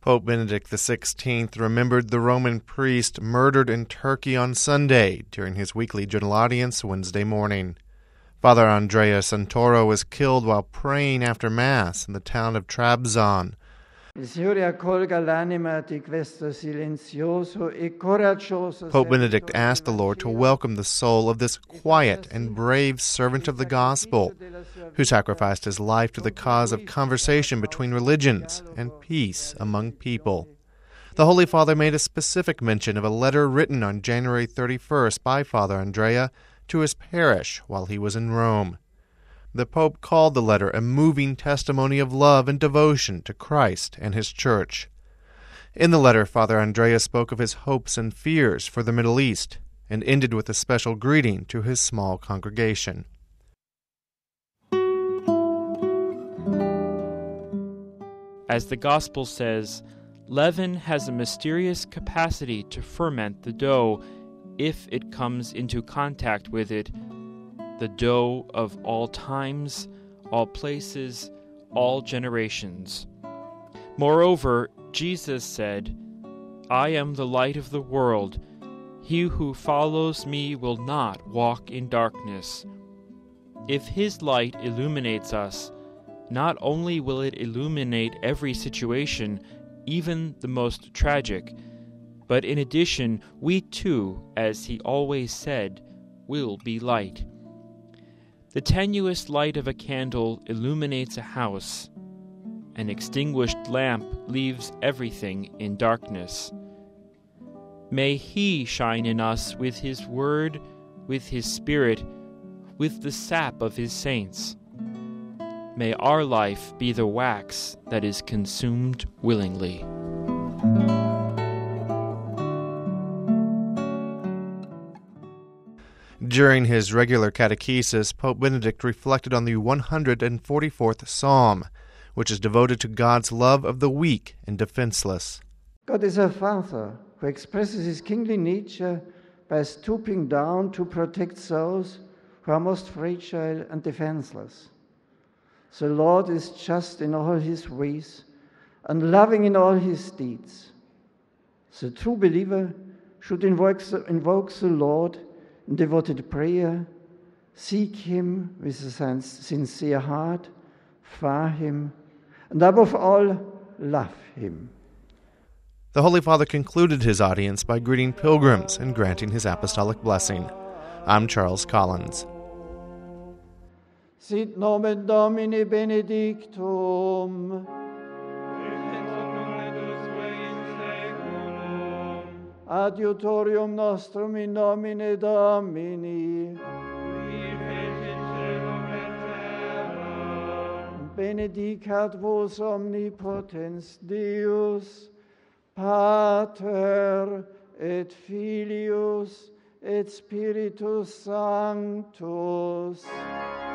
Pope Benedict XVI remembered the Roman priest murdered in Turkey on Sunday during his weekly general audience Wednesday morning. Father Andrea Santoro was killed while praying after Mass in the town of Trabzon. Pope Benedict asked the Lord to welcome the soul of this quiet and brave servant of the gospel, who sacrificed his life to the cause of conversation between religions and peace among people. The Holy Father made a specific mention of a letter written on January 31st by Father Andrea to his parish while he was in Rome. The Pope called the letter a moving testimony of love and devotion to Christ and his Church. In the letter, Father Andrea spoke of his hopes and fears for the Middle East and ended with a special greeting to his small congregation. As the Gospel says, leaven has a mysterious capacity to ferment the dough if it comes into contact with it, the dough of all times, all places, all generations. Moreover, Jesus said, I am the light of the world. He who follows me will not walk in darkness. If his light illuminates us, not only will it illuminate every situation, even the most tragic, but in addition, we too, as he always said, will be light. The tenuous light of a candle illuminates a house. An extinguished lamp leaves everything in darkness. May he shine in us with his word, with his spirit, with the sap of his saints. May our life be the wax that is consumed willingly. During his regular catechesis, Pope Benedict reflected on the 144th Psalm, which is devoted to God's love of the weak and defenseless. God is a Father who expresses his kingly nature by stooping down to protect those who are most fragile and defenseless. The Lord is just in all his ways and loving in all his deeds. The true believer should invoke the Lord in devoted prayer, seek him with a sincere heart, fear him, and above all, love him. The Holy Father concluded his audience by greeting pilgrims and granting his apostolic blessing. I'm Charles Collins. Sit nomen Domini benedictum. Adiutorium nostrum in nomine Domini. Benedicat vos omnipotens Deus, Pater et Filius et Spiritus Sanctus.